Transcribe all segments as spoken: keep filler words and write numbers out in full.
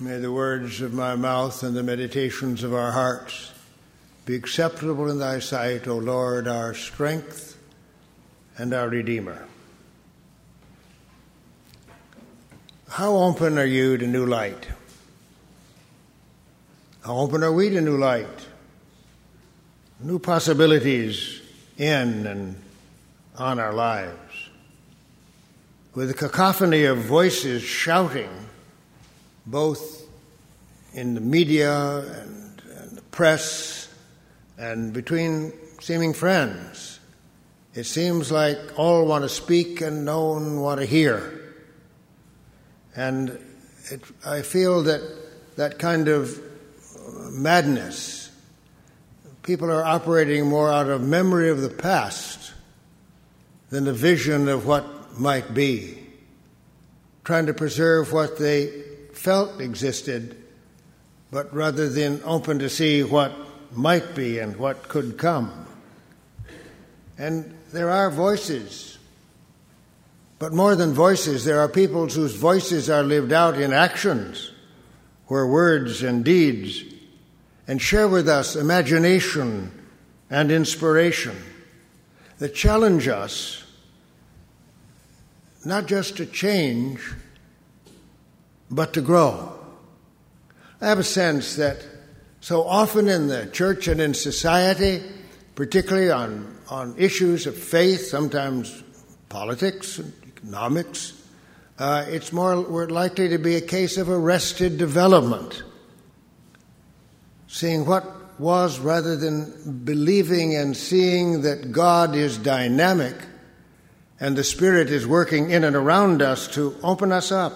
May the words of my mouth and the meditations of our hearts be acceptable in thy sight, O Lord, our strength and our Redeemer. How open are you to new light? How open are we to new light? New possibilities in and on our lives. With a cacophony of voices shouting, both in the media and, and the press and between seeming friends, it seems like all want to speak and no one want to hear. And it, I feel that that kind of madness, people are operating more out of memory of the past than a vision of what might be, trying to preserve what they felt existed, but rather than open to see what might be and what could come. And there are voices, but more than voices, there are peoples whose voices are lived out in actions, where words and deeds, and share with us imagination and inspiration that challenge us not just to change, but to grow. I have a sense that so often in the church and in society, particularly on, on issues of faith, sometimes politics and economics, uh, it's more we're likely to be a case of arrested development, seeing what was rather than believing and seeing that God is dynamic and the Spirit is working in and around us to open us up.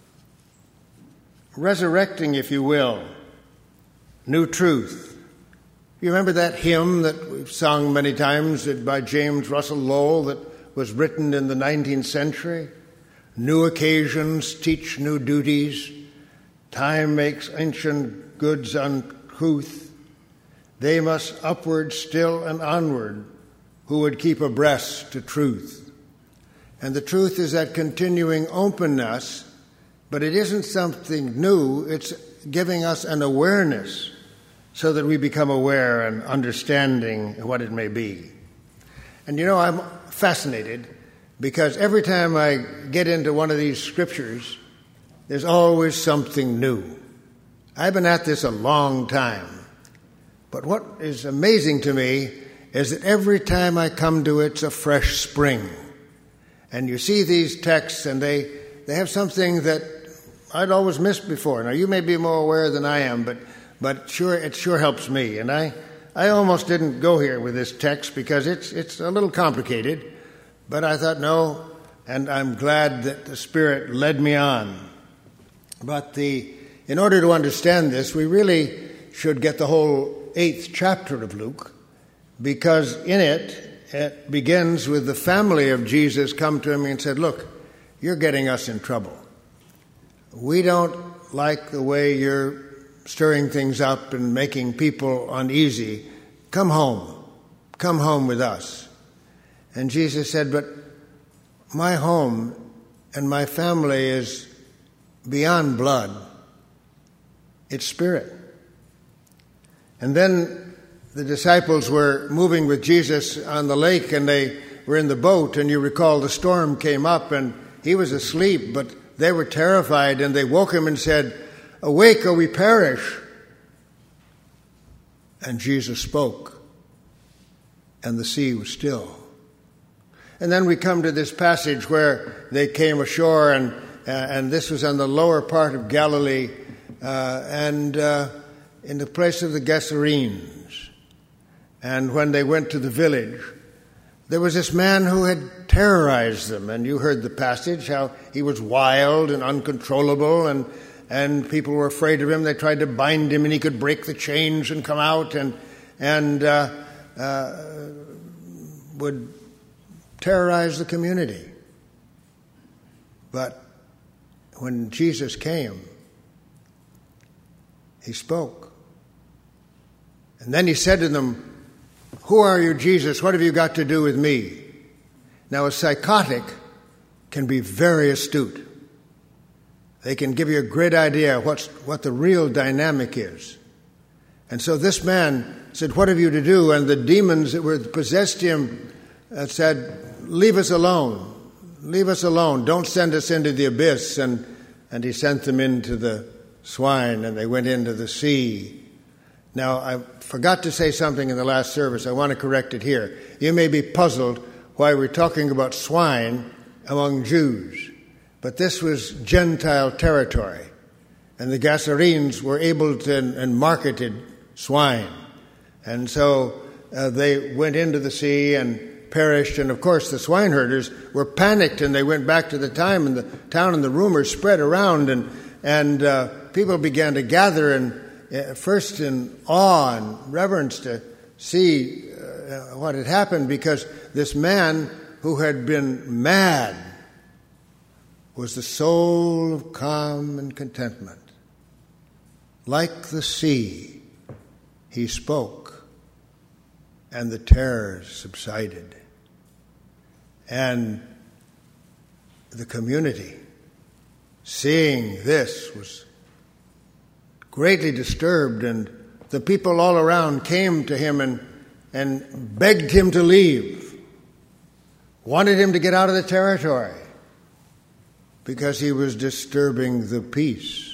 Resurrecting, if you will, new truth. You remember that hymn that we've sung many times by James Russell Lowell that was written in the nineteenth century? New occasions teach new duties. Time makes ancient goods uncouth. They must upward still and onward who would keep abreast to truth. And the truth is that continuing openness. But it isn't something new, it's giving us an awareness so that we become aware and understanding what it may be. And you know, I'm fascinated because every time I get into one of these scriptures, there's always something new. I've been at this a long time. But what is amazing to me is that every time I come to it, it's a fresh spring. And you see these texts and they, they have something that I'd always missed before. Now, you may be more aware than I am, but but sure, it sure helps me. And I, I almost didn't go here with this text because it's it's a little complicated. But I thought, no, and I'm glad that the Spirit led me on. But the in order to understand this, we really should get the whole eighth chapter of Luke, because in it, it begins with the family of Jesus come to him and said, look, you're getting us in trouble. We don't like the way you're stirring things up and making people uneasy. Come home. Come home with us. And Jesus said, but my home and my family is beyond blood. It's spirit. And then the disciples were moving with Jesus on the lake and they were in the boat, and you recall the storm came up and he was asleep, but they were terrified, and they woke him and said, awake or we perish. And Jesus spoke, and the sea was still. And then we come to this passage where they came ashore, and uh, and this was on the lower part of Galilee, uh, and uh, in the place of the Gadarenes. And when they went to the village, there was this man who had terrorized them, and you heard the passage, how he was wild and uncontrollable, and and people were afraid of him. They tried to bind him, and he could break the chains and come out, and and uh, uh, would terrorize the community. But when Jesus came, he spoke. And then he said to them, who are you, Jesus? What have you got to do with me? Now, a psychotic can be very astute. They can give you a great idea of what's, what the real dynamic is. And so this man said, "What have you to do?" And the demons that were possessed him uh, said, "Leave us alone. Leave us alone. Don't send us into the abyss." And, and he sent them into the swine, and they went into the sea. Now, I forgot to say something in the last service. I want to correct it here. You may be puzzled why we're talking about swine among Jews. But this was Gentile territory, and the Gadarenes were able to and marketed swine. And so uh, they went into the sea and perished. And of course, the swineherders were panicked, and they went back to the time in the town, and the rumors spread around, and and uh, people began to gather, and uh, first in awe and reverence to see uh, what had happened, because this man who had been mad was the soul of calm and contentment. Like the sea, he spoke, and the terrors subsided. And the community, seeing this, was greatly disturbed, and the people all around came to him and, and begged him to leave, wanted him to get out of the territory, because he was disturbing the peace.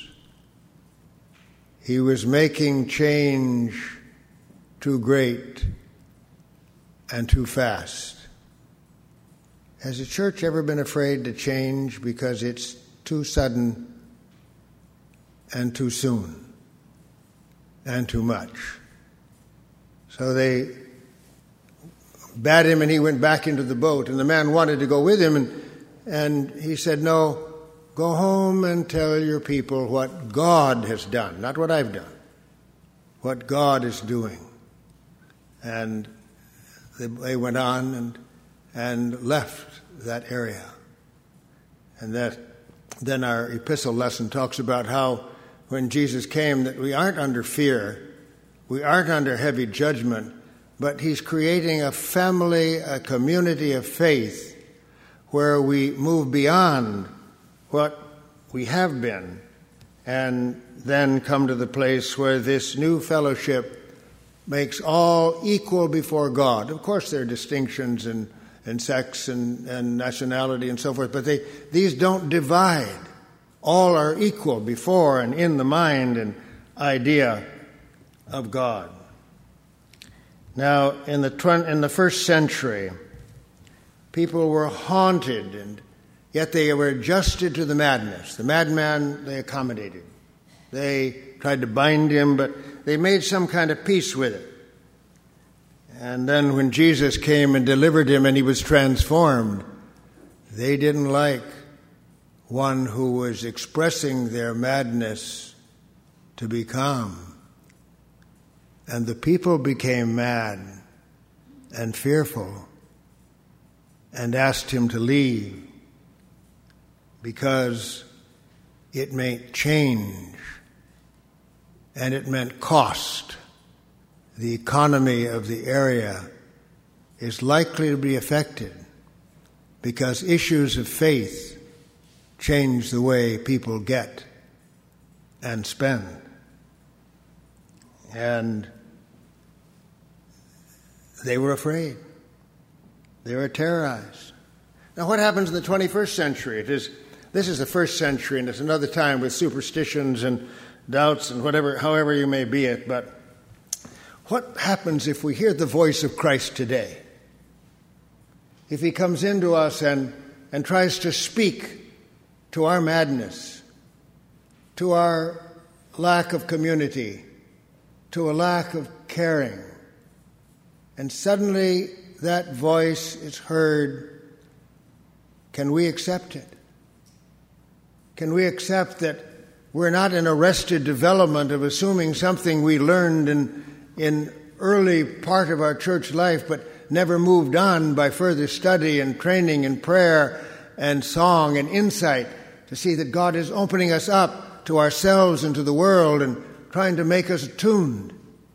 He was making change too great and too fast. Has the church ever been afraid to change because it's too sudden and too soon and too much? So they bade him, and he went back into the boat, and the man wanted to go with him, and And he said, "No, go home and tell your people what God has done, not what I've done, what God is doing." And they went on and and left that area. And that then our epistle lesson talks about how when Jesus came, that we aren't under fear, we aren't under heavy judgment, but he's creating a family, a community of faith, where we move beyond what we have been and then come to the place where this new fellowship makes all equal before God. Of course, there are distinctions in, in sex and, and nationality and so forth, but they, these don't divide. All are equal before and in the mind and idea of God. Now, in the tw- in the first century, people were haunted, and yet they were adjusted to the madness. The madman they accommodated. They tried to bind him, but they made some kind of peace with it. And then when Jesus came and delivered him and he was transformed, they didn't like one who was expressing their madness to be calm. And the people became mad and fearful and asked him to leave, because it meant change and it meant cost. The economy of the area is likely to be affected because issues of faith change the way people get and spend. And they were afraid. They were terrorized. Now, what happens in the twenty-first century? It is, this is the first century, and it's another time with superstitions and doubts and whatever, however you may be it. But what happens if we hear the voice of Christ today? If he comes into us and, and tries to speak to our madness, to our lack of community, to a lack of caring, and suddenly that voice is heard, can we accept it? Can we accept that we're not in arrested development of assuming something we learned in, in early part of our church life, but never moved on by further study and training and prayer and song and insight to see that God is opening us up to ourselves and to the world and trying to make us attuned?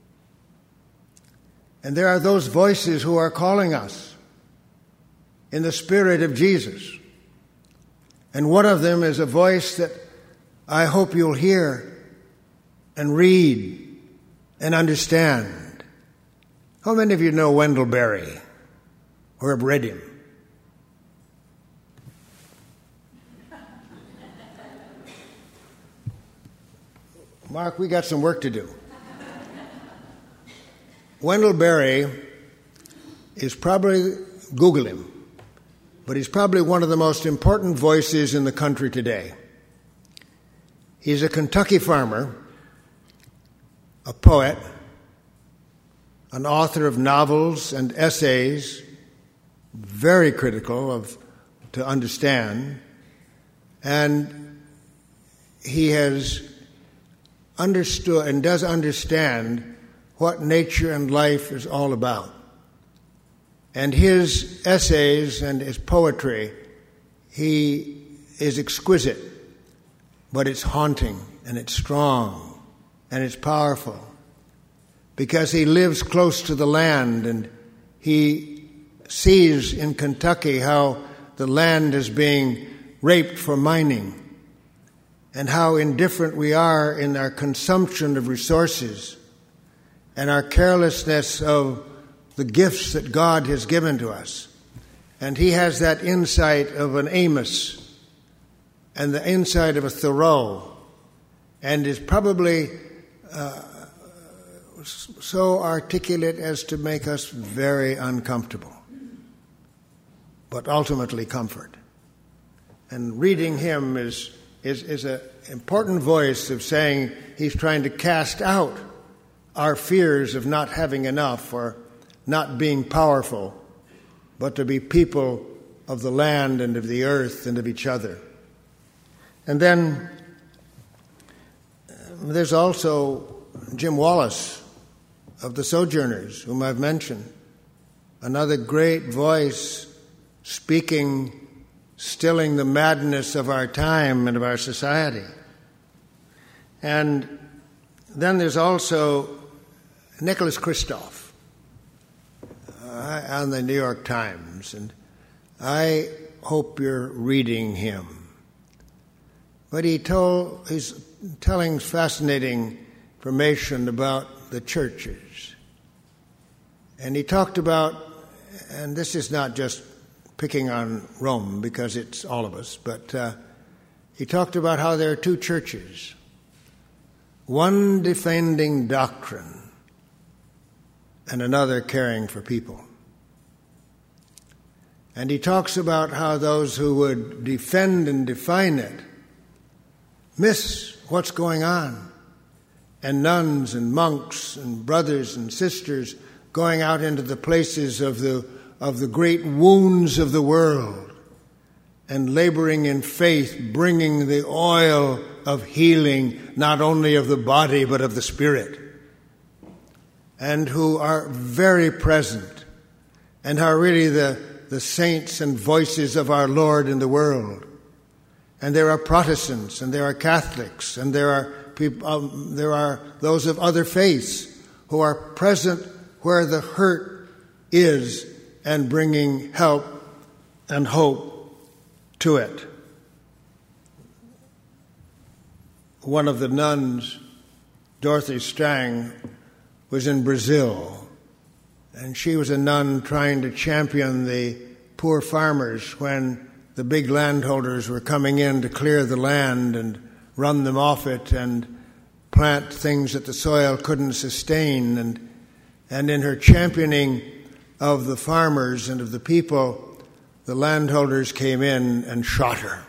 And there are those voices who are calling us in the Spirit of Jesus. And one of them is a voice that I hope you'll hear and read and understand. How many of you know Wendell Berry or have read him? Mark, we got some work to do. Wendell Berry is probably, Google him, but he's probably one of the most important voices in the country today. He's a Kentucky farmer, a poet, an author of novels and essays, very critical of to understand, and he has understood and does understand what nature and life is all about. And his essays and his poetry, he is exquisite, but it's haunting and it's strong and it's powerful because he lives close to the land and he sees in Kentucky how the land is being raped for mining and how indifferent we are in our consumption of resources and our carelessness of the gifts that God has given to us. And he has that insight of an Amos and the insight of a Thoreau, and is probably uh, so articulate as to make us very uncomfortable, but ultimately comfort. And reading him is is, is an important voice of saying he's trying to cast out our fears of not having enough or not being powerful, but to be people of the land and of the earth and of each other. And then uh, there's also Jim Wallace of the Sojourners, whom I've mentioned, another great voice speaking, stilling the madness of our time and of our society. And then there's also Nicholas Kristof uh, on the New York Times, and I hope you're reading him. But he told, he's telling fascinating information about the churches. And he talked about, and this is not just picking on Rome because it's all of us, but uh, he talked about how there are two churches, one defending doctrine and another caring for people. And he talks about how those who would defend and define it miss what's going on, and nuns and monks and brothers and sisters going out into the places of the of the great wounds of the world and laboring in faith, bringing the oil of healing, not only of the body but of the spirit, and who are very present and are really the, the saints and voices of our Lord in the world. And there are Protestants, and there are Catholics, and there are people, um, there are those of other faiths who are present where the hurt is and bringing help and hope to it. One of the nuns, Dorothy Strang, was in Brazil, and she was a nun trying to champion the poor farmers when the big landholders were coming in to clear the land and run them off it and plant things that the soil couldn't sustain. And, and in her championing of the farmers and of the people, the landholders came in and shot her.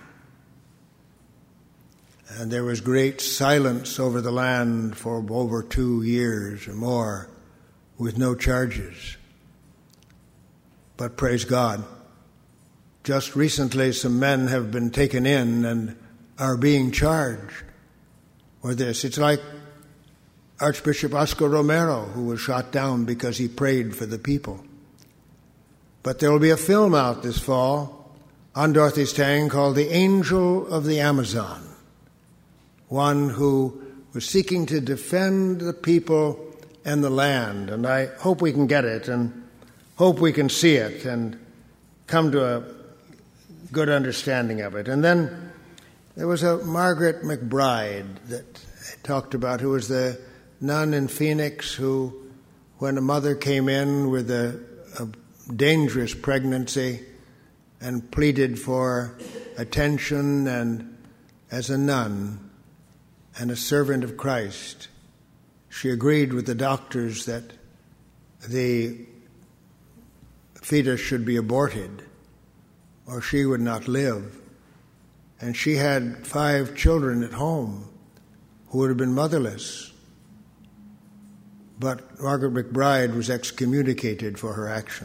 And there was great silence over the land for over two years or more with no charges. But praise God, just recently some men have been taken in and are being charged for this. It's like Archbishop Oscar Romero, who was shot down because he prayed for the people. But there will be a film out this fall on Dorothy Strang called The Angel of the Amazon, one who was seeking to defend the people and the land. And I hope we can get it and hope we can see it and come to a good understanding of it. And then There was a Margaret McBride that I talked about, who was the nun in Phoenix who, when a mother came in with a, a dangerous pregnancy and pleaded for attention, and as a nun and a servant of Christ, she agreed with the doctors that the fetus should be aborted or she would not live. And she had five children at home who would have been motherless. But Margaret McBride was excommunicated for her action.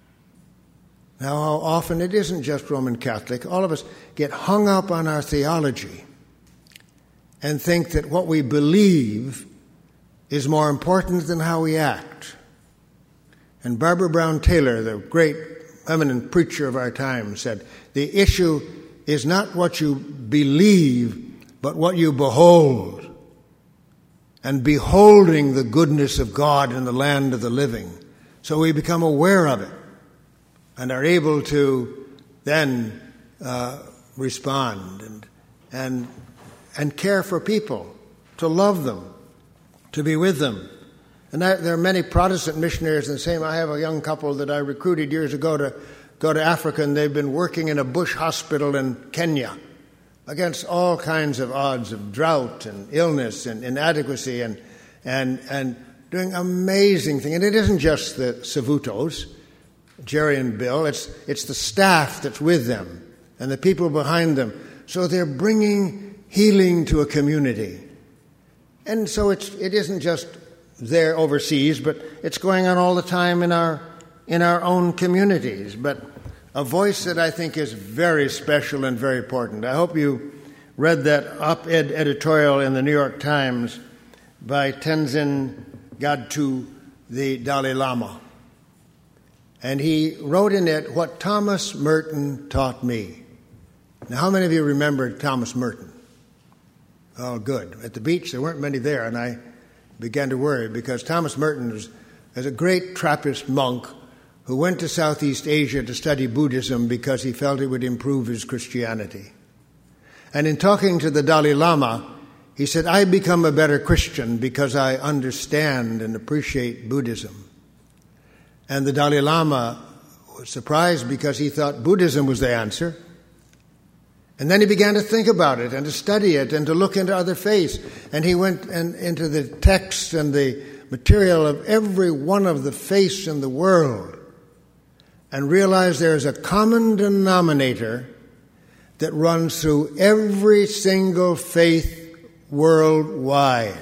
Now, how often, it isn't just Roman Catholic, all of us get hung up on our theology and think that what we believe is more important than how we act. And Barbara Brown Taylor, the great eminent preacher of our time, said, the issue is not what you believe, but what you behold. And beholding the goodness of God in the land of the living. So we become aware of it and are able to then uh, respond and, and, and care for people, to love them, to be with them. And I, there are many Protestant missionaries in the same. I have a young couple that I recruited years ago to go to Africa, and they've been working in a bush hospital in Kenya against all kinds of odds of drought and illness and inadequacy, and and and doing amazing things. And it isn't just the Savutos, Jerry and Bill. It's it's the staff that's with them and the people behind them. So they're bringing healing to a community. And so it's it isn't just there overseas, but it's going on all the time in our in our own communities. But a voice that I think is very special and very important. I hope you read that op-ed editorial in the New York Times by Tenzin Gyatso, the Dalai Lama. And he wrote in it, "What Thomas Merton taught me." Now, how many of you remember Thomas Merton? Oh, good. At the beach, there weren't many there, and I began to worry because Thomas Merton was, was a great Trappist monk who went to Southeast Asia to study Buddhism because he felt it would improve his Christianity. And in talking to the Dalai Lama, he said, I become a better Christian because I understand and appreciate Buddhism. And the Dalai Lama was surprised because he thought Buddhism was the answer. And then he began to think about it and to study it and to look into other faiths. And he went and, into the text and the material of every one of the faiths in the world and realized there is a common denominator that runs through every single faith worldwide.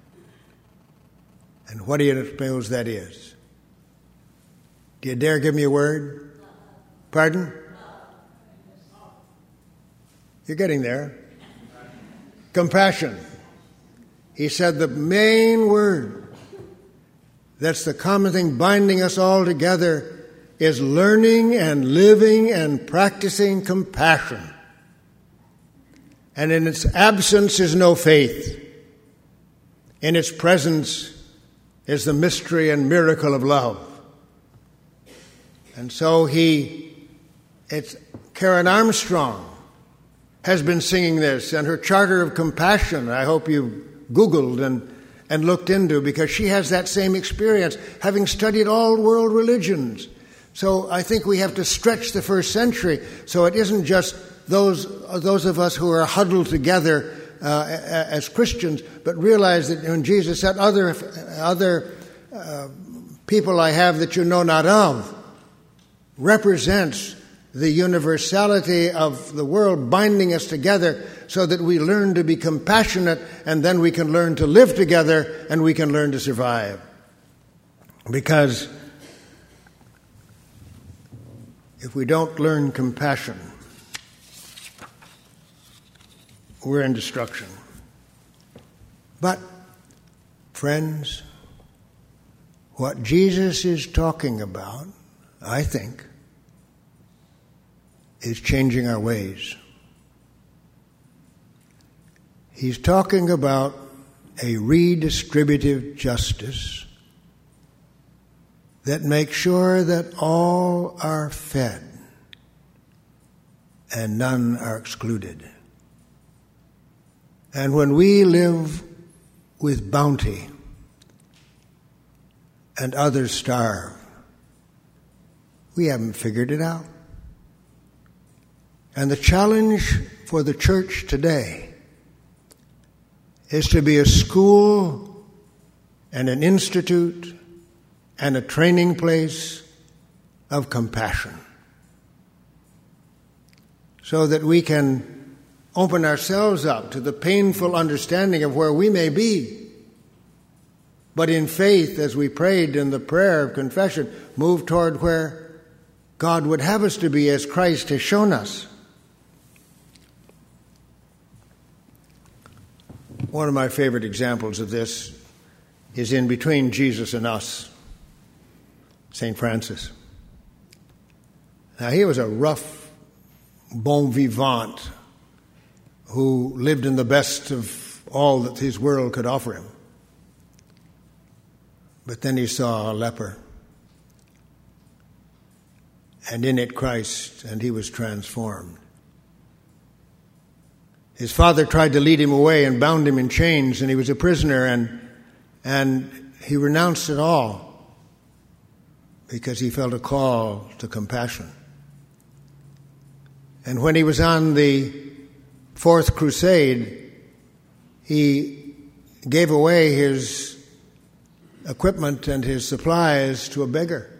And what do you suppose that is? Do you dare give me a word? Pardon? You're getting there. Compassion. He said the main word that's the common thing binding us all together is learning and living and practicing compassion. And in its absence is no faith. In its presence is the mystery and miracle of love. And so he, it's Karen Armstrong has been singing this, and her Charter of Compassion, I hope you Googled and, and looked into, because she has that same experience, having studied all world religions. So I think we have to stretch the first century so it isn't just those those of us who are huddled together uh, as Christians, but realize that when Jesus said, other, other uh, people I have that you know not of, represents the universality of the world binding us together so that we learn to be compassionate, and then we can learn to live together and we can learn to survive. Because if we don't learn compassion, we're in destruction. But, friends, what Jesus is talking about, I think, is changing our ways. He's talking about a redistributive justice that makes sure that all are fed and none are excluded. And when we live with bounty and others starve, we haven't figured it out. And the challenge for the church today is to be a school and an institute and a training place of compassion, so that we can open ourselves up to the painful understanding of where we may be, but in faith, as we prayed in the prayer of confession, move toward where God would have us to be as Christ has shown us. One of my favorite examples of this is in Between Jesus and Us, Saint Francis. Now, he was a rough bon vivant who lived in the best of all that his world could offer him. But then he saw a leper, and in it Christ, and he was transformed. His father tried to lead him away and bound him in chains, and he was a prisoner, and and he renounced it all because he felt a call to compassion. And when he was on the Fourth Crusade, he gave away his equipment and his supplies to a beggar.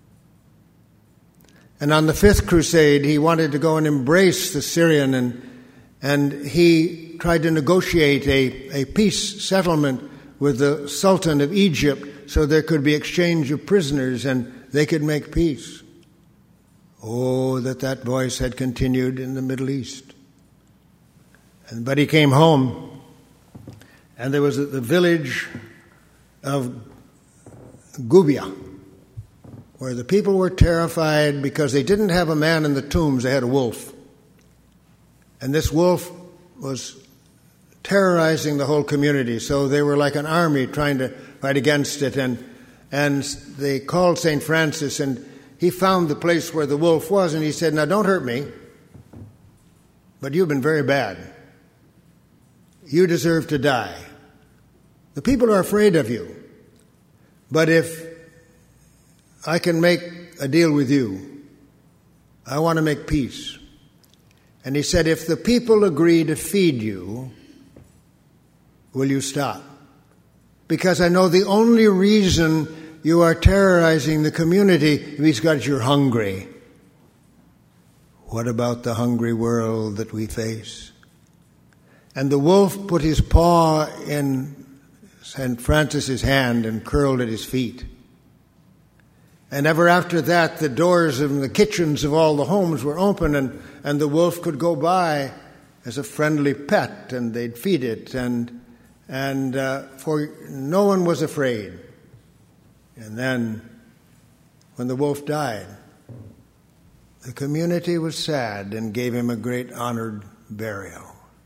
And on the Fifth Crusade, he wanted to go and embrace the Syrian, and and he tried to negotiate a, a peace settlement with the Sultan of Egypt so there could be exchange of prisoners and they could make peace. Oh, that that voice had continued in the Middle East. And, but he came home, and there was a, the village of Gubia, where the people were terrified because they didn't have a man in the tombs, they had a wolf. And this wolf was terrorizing the whole community, so they were like an army trying to fight against it. And and they called Saint Francis, and he found the place where the wolf was, and he said, "Now, don't hurt me, but you've been very bad. You deserve to die. The people are afraid of you. But if I can make a deal with you, I want to make peace." And he said, "If the people agree to feed you, will you stop? Because I know the only reason you are terrorizing the community is because you're hungry." What about the hungry world that we face? And the wolf put his paw in Saint Francis's hand and curled at his feet. And ever after that, the doors of the kitchens of all the homes were open, and, and the wolf could go by as a friendly pet, and they'd feed it, and and uh, for no one was afraid. And then, when the wolf died, the community was sad and gave him a great honored burial.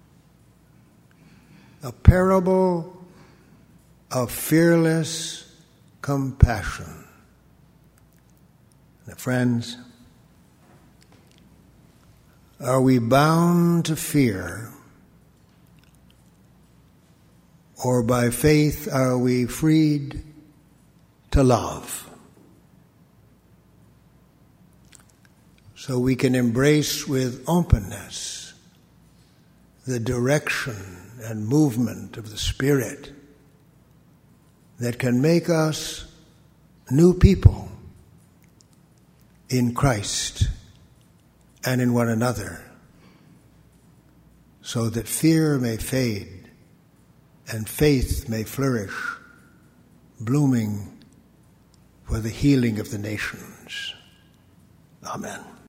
A parable of fearless compassion. Now, friends, are we bound to fear, or by faith are we freed to love? So we can embrace with openness the direction and movement of the Spirit that can make us new people in Christ and in one another, so that fear may fade and faith may flourish, blooming for the healing of the nations. Amen.